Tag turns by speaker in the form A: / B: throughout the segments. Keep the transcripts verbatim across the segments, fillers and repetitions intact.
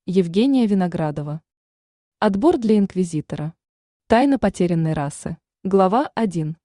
A: Евгения Виноградова. Отбор для инквизитора. Тайна потерянной расы. Глава один.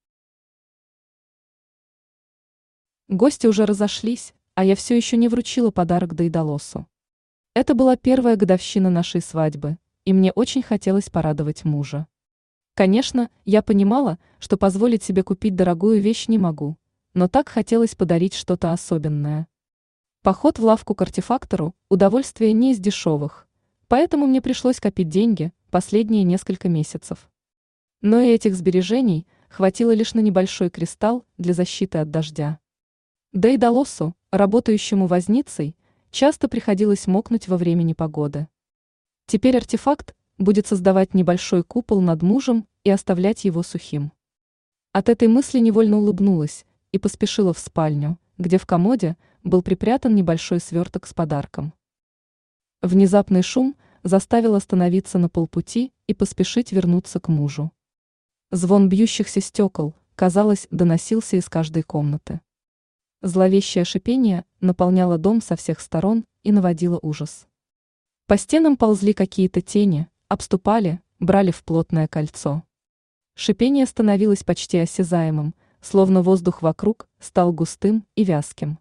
A: Гости уже разошлись, а я все еще не вручила подарок Дейдалосу. Это была первая годовщина нашей свадьбы, и мне очень хотелось порадовать мужа. Конечно, я понимала, что позволить себе купить дорогую вещь не могу, но так хотелось подарить что-то особенное. Поход в лавку к артефактору – удовольствие не из дешевых, поэтому мне пришлось копить деньги последние несколько месяцев. Но и этих сбережений хватило лишь на небольшой кристалл для защиты от дождя. Дейдалосу, работающему возницей, часто приходилось мокнуть во время непогоды. Теперь артефакт будет создавать небольшой купол над мужем и оставлять его сухим. От этой мысли невольно улыбнулась и поспешила в спальню, где в комоде был припрятан небольшой сверток с подарком. Внезапный шум заставил остановиться на полпути и поспешить вернуться к мужу. Звон бьющихся стекол, казалось, доносился из каждой комнаты. Зловещее шипение наполняло дом со всех сторон и наводило ужас. По стенам ползли какие-то тени, обступали, брали в плотное кольцо. Шипение становилось почти осязаемым, словно воздух вокруг стал густым и вязким.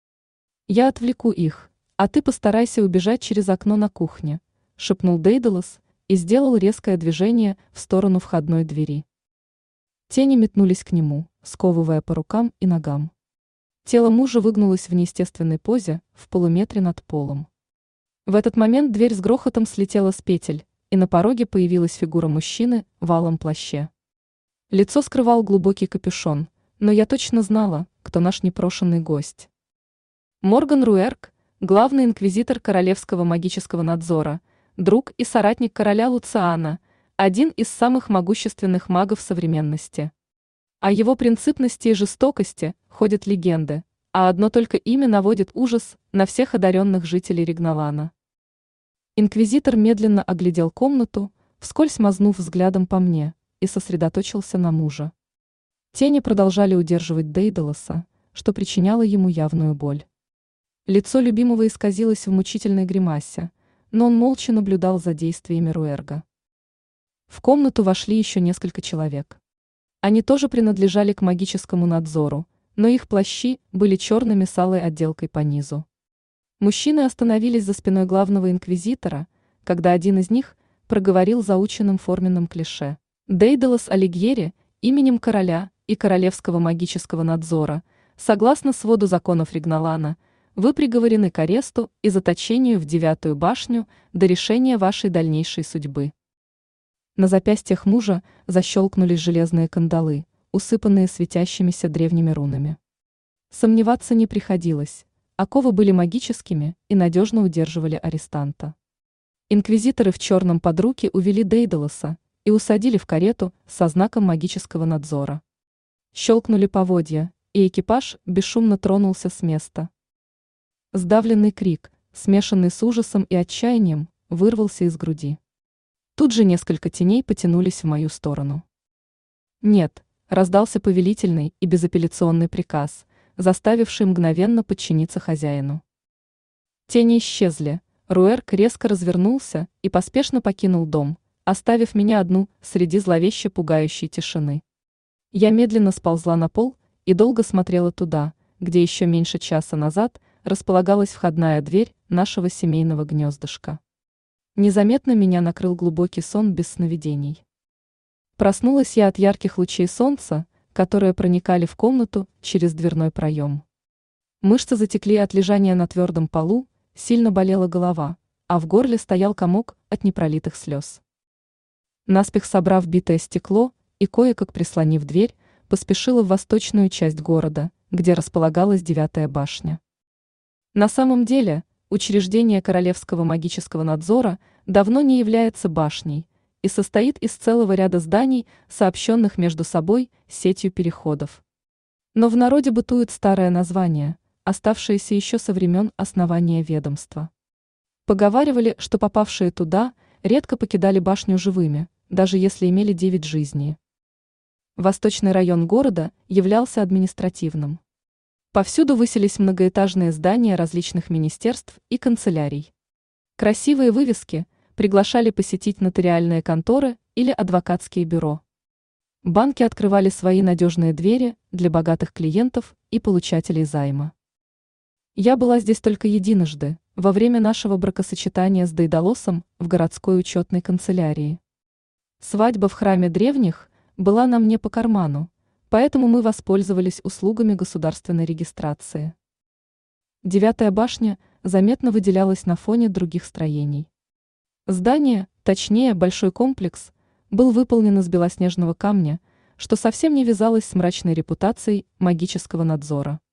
A: «Я отвлеку их, а ты постарайся убежать через окно на кухне», — шепнул Дейдалос и сделал резкое движение в сторону входной двери. Тени метнулись к нему, сковывая по рукам и ногам. Тело мужа выгнулось в неестественной позе в полуметре над полом. В этот момент дверь с грохотом слетела с петель, и на пороге появилась фигура мужчины в алом плаще. Лицо скрывал глубокий капюшон, но я точно знала, кто наш непрошенный гость. Морган Руэрк, главный инквизитор Королевского магического надзора, друг и соратник короля Луциана, один из самых могущественных магов современности. О его принципности и жестокости ходят легенды, а одно только имя наводит ужас на всех одаренных жителей Ригналана. Инквизитор медленно оглядел комнату, вскользь мазнув взглядом по мне, и сосредоточился на мужа. Тени продолжали удерживать Дейдалоса, что причиняло ему явную боль. Лицо любимого исказилось в мучительной гримасе, но он молча наблюдал за действиями Руэрга. В комнату вошли еще несколько человек. Они тоже принадлежали к магическому надзору, но их плащи были черными с алой отделкой по низу. Мужчины остановились за спиной главного инквизитора, когда один из них проговорил заученным форменным клише: «Дейдалос Алигьери, именем короля и Королевского магического надзора, согласно своду законов Ригналана, вы приговорены к аресту и заточению в девятую башню до решения вашей дальнейшей судьбы». На запястьях мужа защелкнулись железные кандалы, усыпанные светящимися древними рунами. Сомневаться не приходилось, оковы были магическими и надежно удерживали арестанта. Инквизиторы в черном под руки увели Дейдалоса и усадили в карету со знаком магического надзора. Щелкнули поводья, и экипаж бесшумно тронулся с места. Сдавленный крик, смешанный с ужасом и отчаянием, вырвался из груди. Тут же несколько теней потянулись в мою сторону. «Нет», — раздался повелительный и безапелляционный приказ, заставивший мгновенно подчиниться хозяину. Тени исчезли, Руэрк резко развернулся и поспешно покинул дом, оставив меня одну среди зловеще пугающей тишины. Я медленно сползла на пол и долго смотрела туда, где еще меньше часа назад располагалась входная дверь нашего семейного гнездышка. Незаметно меня накрыл глубокий сон без сновидений. Проснулась я от ярких лучей солнца, которые проникали в комнату через дверной проем. Мышцы затекли от лежания на твердом полу, сильно болела голова, а в горле стоял комок от непролитых слез. Наспех собрав битое стекло и кое-как прислонив дверь, поспешила в восточную часть города, где располагалась девятая башня. На самом деле, учреждение Королевского магического надзора давно не является башней и состоит из целого ряда зданий, сообщенных между собой сетью переходов. Но в народе бытует старое название, оставшееся еще со времен основания ведомства. Поговаривали, что попавшие туда редко покидали башню живыми, даже если имели девять жизней. Восточный район города являлся административным. Повсюду высились многоэтажные здания различных министерств и канцелярий. Красивые вывески приглашали посетить нотариальные конторы или адвокатские бюро. Банки открывали свои надежные двери для богатых клиентов и получателей займа. Я была здесь только единожды, во время нашего бракосочетания с Дейдалосом в городской учетной канцелярии. Свадьба в храме древних была нам не по карману, поэтому мы воспользовались услугами государственной регистрации. Девятая башня заметно выделялась на фоне других строений. Здание, точнее большой комплекс, был выполнен из белоснежного камня, что совсем не вязалось с мрачной репутацией магического надзора.